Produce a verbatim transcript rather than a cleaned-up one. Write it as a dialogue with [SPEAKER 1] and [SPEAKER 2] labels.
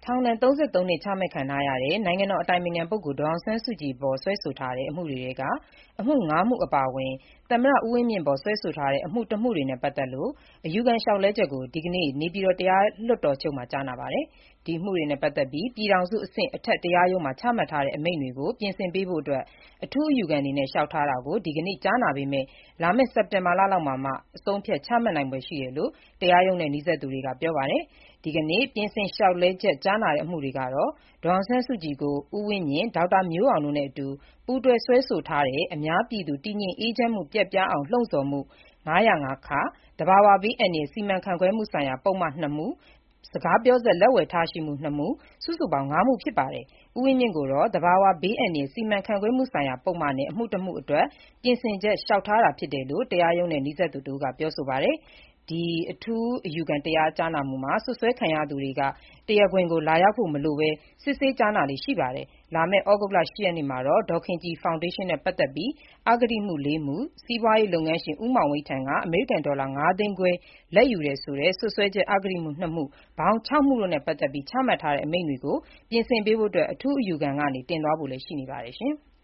[SPEAKER 1] ထောင်ဒဏ် ၃၃ နှစ် ချမှတ်ခံထားရတဲ့ နိုင်ငံတော်အတိုင်ပင်ခံပုဂ္ဂိုလ် ဒေါ်အောင်ဆန်းစုကြည်အပေါ် စွဲဆိုထားတဲ့ အမှုတွေထဲက အမှု ၅ မှု အပါအဝင် သမ္မတဦးဝင်းမြင့်အပေါ် စွဲဆိုထားတဲ့ အမှု တမှုတွေနဲ့ ပတ်သက်လို့ အယူခံလျှောက်လဲချက်ကို ဒီကနေ့ နေပြည်တော် တရားလွှတ်တော်ချုပ်မှာ ကြားနာပါတယ်။ ဒီအမှုတွေနဲ့ ပတ်သက်ပြီး ပြည်ထောင်စုအဆင့် အထက်တရားရုံးမှာ ချမှတ်ထားတဲ့ အမိန့်တွေကို ပြင်ဆင်ပေးဖို့ အထူးအယူခံအနေနဲ့ လျှောက်ထားတာကို ဒီကနေ့ ကြားနာပေမဲ့ လာမယ့် စက်တင်ဘာလလောက်မှာမှ အဆုံးအဖြတ် ချမှတ်နိုင်ဖွယ်ရှိတယ်လို့ တရားရုံးနဲ့ နီးစပ်သူတွေက ပြောပါတယ်။ ဒီကနေ့ ပြင်ဆင်လျှောက်လဲချက် ကြားနာတဲ့ အမှုတွေကတော့ ဒေါ်အောင်ဆန်းစုကြည်ကို ဦးဝင်းမြင့်၊ ဒေါက်တာမျိုးအောင်တို့နဲ့အတူ ပူးတွဲစွဲဆိုထားတဲ့ အများပြည်သူ တည်ငြိမ်အေးချမ်းမှု ပျက်ပြားအောင် လှုံ့ဆော်မှု ၅၀၅ (ခ)၊ သဘာဝဘေးအန္တရာယ် စီမံခန့်ခွဲမှုဆိုင်ရာ ပုဒ်မ ၂ မှု၊ စကားပြောစက် လက်ဝယ်ထားရှိမှု ၂ မှု စုစုပေါင်း ၅ မှု ဖြစ်ပါတယ်။ ဦးဝင်းမြင့်ကိုတော့ သဘာဝဘေးအန္တရာယ် စီမံခန့်ခွဲမှုဆိုင်ရာ ပုဒ်မနဲ့ အမှုတမှုအတွက် ပြင်ဆင်ချက် လျှောက်ထားတာဖြစ်တယ်လို့ တရားရုံးနဲ့ နီးစပ်သူတဦးက ပြောပါတယ်။ ဒီအထူးအယူခံ တရားကြားနာမှုမှာ စွပ်စွဲခံရသူတွေက တရားခွင်ကို လာရောက်ဖို့မလိုဘဲ စစ်ဆေးကြားနာလေ့ရှိပါတယ်။ လာမယ့် ဩဂုတ်လ ၈ ရက်နေ့မှာတော့ ဒေါ်ခင်ကြည်ဖောင်ဒေးရှင်းနဲ့ ပတ်သက်ပြီး အဂတိမှု ၄ မှု၊ စီးပွားရေးလုပ်ငန်းရှင် ဦးမောင်ဝိတ်ထံက အမေရိကန်ဒေါ်လာ ၅ သိန်းခွဲ လာဘ်ယူတယ်ဆိုတဲ့ စွပ်စွဲချက် အဂတိမှု ၂ မှု ပေါင်း ၆ မှုတို့နဲ့ ပတ်သက်ပြီး ချမှတ်ထားတဲ့ အမိန့်တွေကို ပြင်ဆင်ပေးဖို့ အထူးအယူခံကနေ တင်သွားဖို့လည်း ရှိနေပါတယ်။